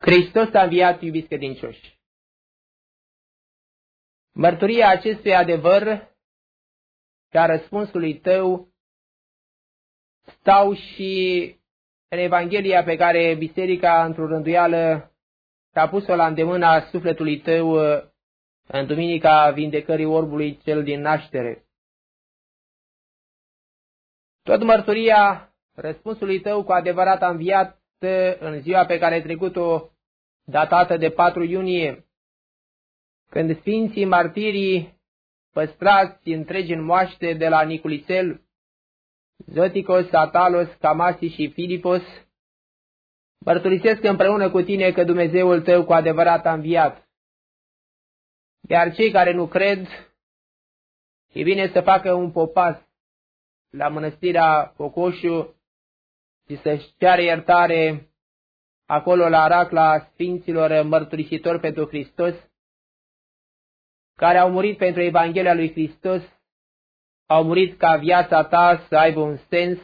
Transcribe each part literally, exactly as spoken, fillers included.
Hristos a înviat, iubiți credincioși. Mărturia acestui adevăr și a răspunsului tău stau și în Evanghelia pe care Biserica, într-o rânduială, și-a pus-o la îndemâna sufletului tău în Duminica Vindecării Orbului cel din naștere. Tot mărturia răspunsului tău cu adevărat a înviat în ziua pe care ai trecut-o, datată de patru iunie, când Sfinții Martirii, păstrați întregi în moaște de la Niculisel, Zoticos, Atalos, Camasi și Filipos, mărturisesc împreună cu tine că Dumnezeul tău cu adevărat a înviat. Iar cei care nu cred, e bine să facă un popas la mănăstirea Cocoșu și să-și ceară iertare acolo la Aracla Sfinților mărturisitori pentru Hristos, care au murit pentru Evanghelia lui Hristos, au murit ca viața ta să aibă un sens,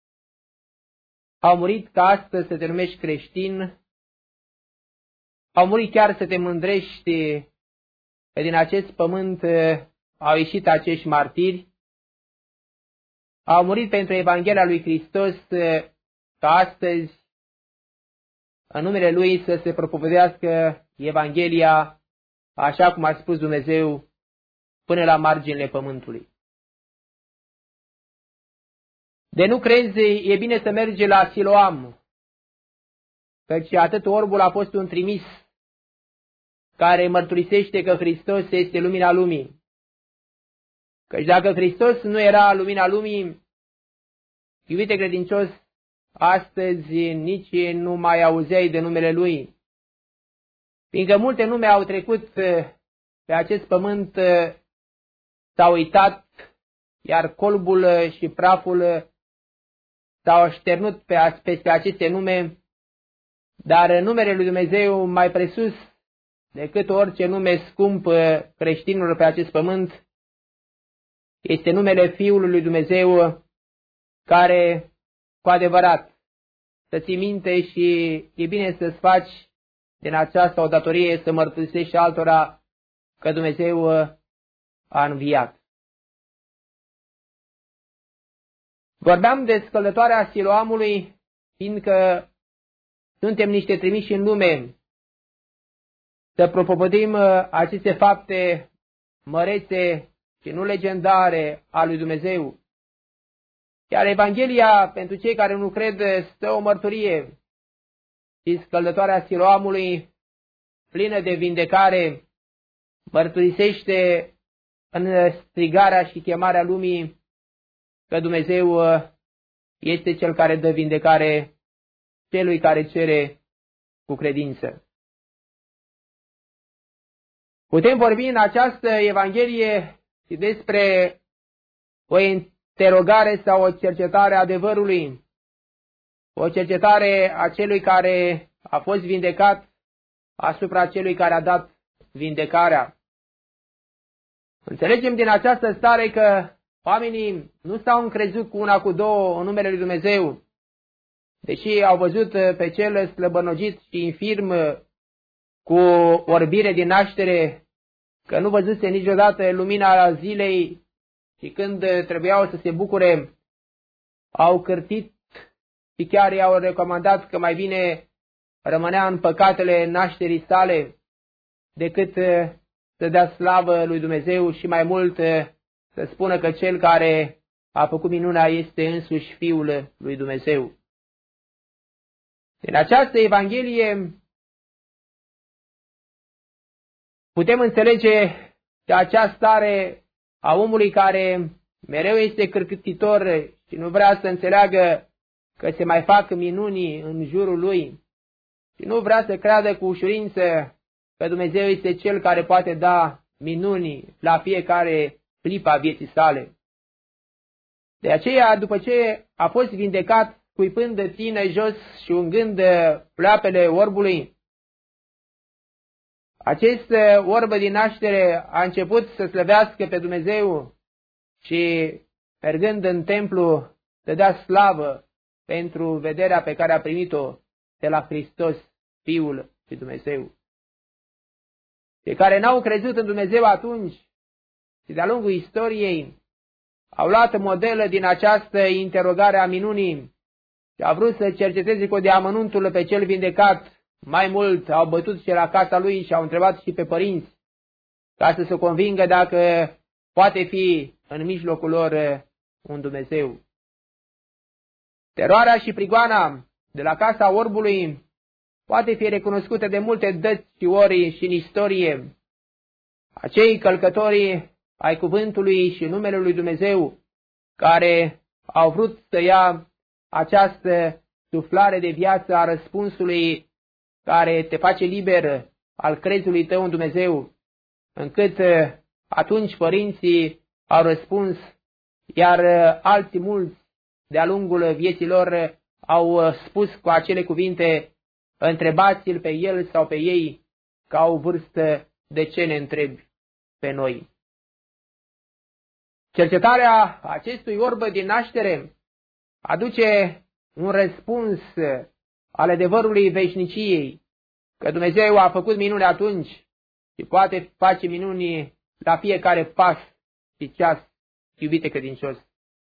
au murit ca astăzi să te numești creștin, au murit chiar să te mândrești că din acest pământ au ieșit acești martiri, au murit pentru Evanghelia lui Hristos ca astăzi în numele Lui să se propovedească Evanghelia așa cum a spus Dumnezeu până la marginile pământului. De nu crezi, e bine să mergi la Siloam, căci atât orbul a fost un trimis care mărturisește că Hristos este lumina lumii. Căci dacă Hristos nu era lumina lumii, iubite credincios, astăzi nici nu mai auzeai de numele Lui. Fiindcă multe nume au trecut pe acest pământ, s-au uitat, iar colbul și praful s-au așternut pe, peste aceste nume, dar numele lui Dumnezeu mai presus decât orice nume scump creștinilor pe acest pământ este numele Fiului lui Dumnezeu, care cu adevărat să ții minte și e bine să-ți faci din aceasta o datorie să mărturisești altora că Dumnezeu a înviat. Vorbeam de scăldătoarea Siloamului, fiindcă suntem niște trimiși în lume să propovădim aceste fapte mărețe și nu legendare a lui Dumnezeu. Iar Evanghelia, pentru cei care nu cred, stă o mărturie și scăldătoarea Siloamului, plină de vindecare, mărturisește în strigarea și chemarea lumii că Dumnezeu este Cel care dă vindecare celui care cere cu credință. Putem vorbi în această Evanghelie și despre o interogare sau o cercetare a adevărului, o cercetare a celui care a fost vindecat asupra celui care a dat vindecarea. Înțelegem din această stare că oamenii nu s-au încrezut cu una, cu două în numele lui Dumnezeu, deși au văzut pe cel slăbănogit și infirm cu orbire din naștere, că nu văzuse niciodată lumina zilei și când trebuiau să se bucure, au cârtit și chiar i-au recomandat că mai bine rămânea în păcatele nașterii sale decât să dea slavă lui Dumnezeu și mai mult să spună că cel care a făcut minunea este însuși Fiul lui Dumnezeu. Din această Evanghelie putem înțelege că această stare a omului care mereu este cârtitor și nu vrea să înțeleagă că se mai fac minuni în jurul lui și nu vrea să creadă cu ușurință că Dumnezeu este Cel care poate da minuni la fiecare clipă a vieții sale. De aceea, după ce a fost vindecat, scuipând de tine jos și ungând pleoapele orbului, acest orbă din naștere a început să slăvească pe Dumnezeu și, mergând în templu, să dea slavă pentru vederea pe care a primit-o de la Hristos, Fiul și Dumnezeu. Cei care n-au crezut în Dumnezeu atunci și de-a lungul istoriei au luat modelă din această interogare a minunii și au vrut să cerceteze cu deamănuntul pe cel vindecat. Mai mult au bătut și la casa lui și au întrebat și pe părinți ca să se convingă dacă poate fi în mijlocul lor un Dumnezeu. Teroarea și prigoana de la casa orbului poate fi recunoscută de multe dăți și ori și în istorie. Acei călcători ai cuvântului și numele lui Dumnezeu care au vrut să ia această suflare de viață a răspunsului care te face liber al crezului tău în Dumnezeu, încât atunci părinții au răspuns, iar alții mulți de-a lungul vieții lor au spus cu acele cuvinte, întrebați-l pe el sau pe ei, că au vârstă, de ce ne întrebi pe noi? Cercetarea acestui orb din naștere aduce un răspuns al adevărului veșniciei, că Dumnezeu a făcut minuni atunci și poate face minuni la fiecare pas și ceas, iubite credincios.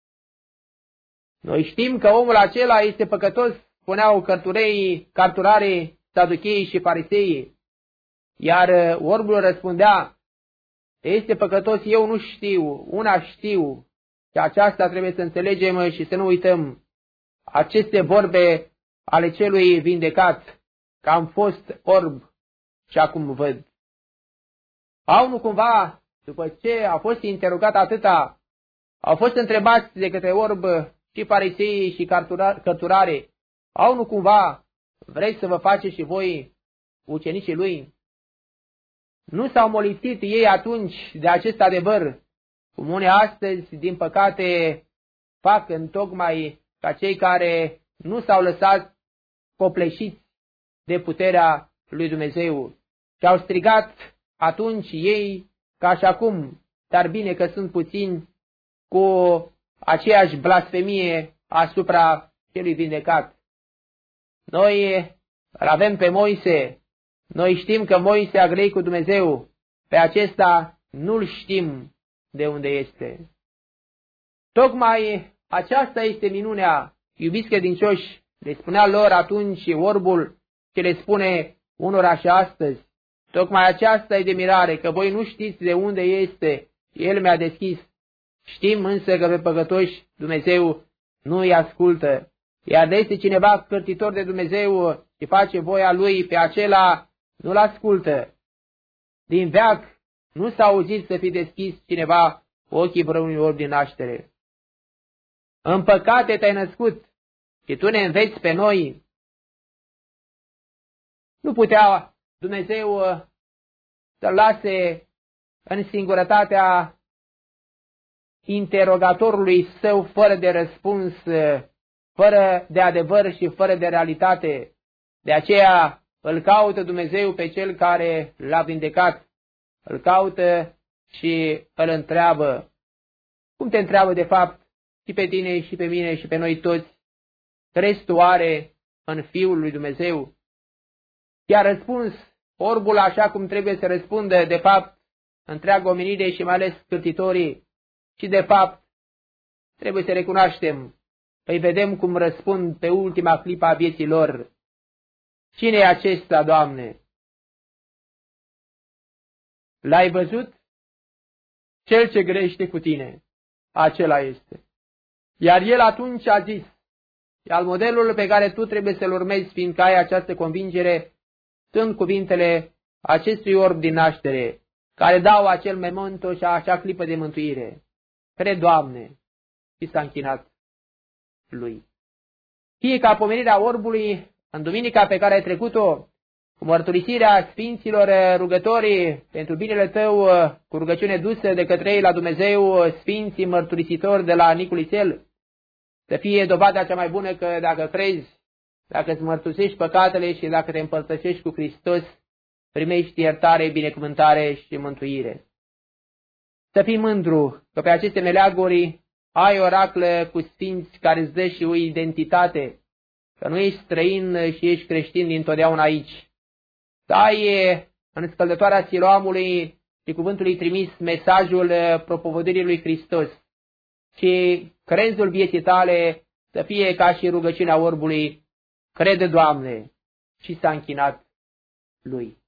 Noi știm că omul acela este păcătos, spuneau cărtureii, carturarii, saducheii și fariseii, iar orbul răspundea, este păcătos, eu nu știu, una știu, și aceasta trebuie să înțelegem și să nu uităm aceste vorbe ale celui vindecat, că am fost orb și acum văd. Au nu cumva, după ce a fost interogat atâta, au fost întrebați de către orb și fariseii și cărturare, au nu cumva, vreți să vă faceți și voi ucenicii lui? Nu s-au molipsit ei atunci de acest adevăr, cum unii astăzi, din păcate, fac întocmai ca cei care nu s-au lăsat copleșiți de puterea lui Dumnezeu și au strigat atunci ei ca și acum, dar bine că sunt puțini, cu aceeași blasfemie asupra celui vindecat. Noi îl avem pe Moise, noi știm că Moise a grăit cu Dumnezeu, pe acesta nu-l știm de unde este. Tocmai aceasta este minunea, iubiți credincioși, le spunea lor atunci orbul ce le spune unora și astăzi. Tocmai aceasta e de mirare, că voi nu știți de unde este, El mi-a deschis. Știm însă că pe păcătoși Dumnezeu nu îi ascultă, iar de este cineva cârtitor de Dumnezeu și face voia Lui, pe acela nu-l ascultă. Din veac nu s-a auzit să fi deschis cineva ochii vreunui orb din naștere. În păcate te-ai născut și tu ne înveți pe noi. Nu putea Dumnezeu să lase în singurătatea interogatorului său fără de răspuns, fără de adevăr și fără de realitate. De aceea îl caută Dumnezeu pe cel care l-a vindecat, îl caută și îl întreabă. Cum te întreabă de fapt și pe tine și pe mine și pe noi toți? Crezi tu oare în Fiul lui Dumnezeu? I-a răspuns orbul așa cum trebuie să răspundă, de fapt, întreaga omenire și mai ales cârtitorii. Și de fapt, trebuie să recunoaștem, îi vedem cum răspund pe ultima clipă a vieții lor. Cine e acesta, Doamne? L-ai văzut? Cel ce grește cu tine, acela este. Iar el atunci a zis, al modelul pe care tu trebuie să-l urmezi, fiindcă ai această convingere, sunt cuvintele acestui orb din naștere, care dau acel memento și acea clipă de mântuire. Cred, Doamne, și s-a închinat lui. Fie ca pomenirea orbului în duminica pe care ai trecut-o, cu mărturisirea sfinților rugătorii pentru binele tău, cu rugăciune dusă de către ei la Dumnezeu, sfinții mărturisitori de la Niculițel, să fie dovada cea mai bună că dacă crezi, dacă îți mărturisești păcatele și dacă te împărtășești cu Hristos, primești iertare, binecuvântare și mântuire. Să fii mândru că pe aceste meleaguri ai o raclă cu sfinți care îți dă și o identitate, că nu ești străin și ești creștin dintotdeauna aici. tai în scăldătoarea Siloamului și cuvântului trimis mesajul propovăduirii lui Hristos, și crezul vieții tale să fie ca și rugăciunea orbului: crede, Doamne, și s-a închinat lui.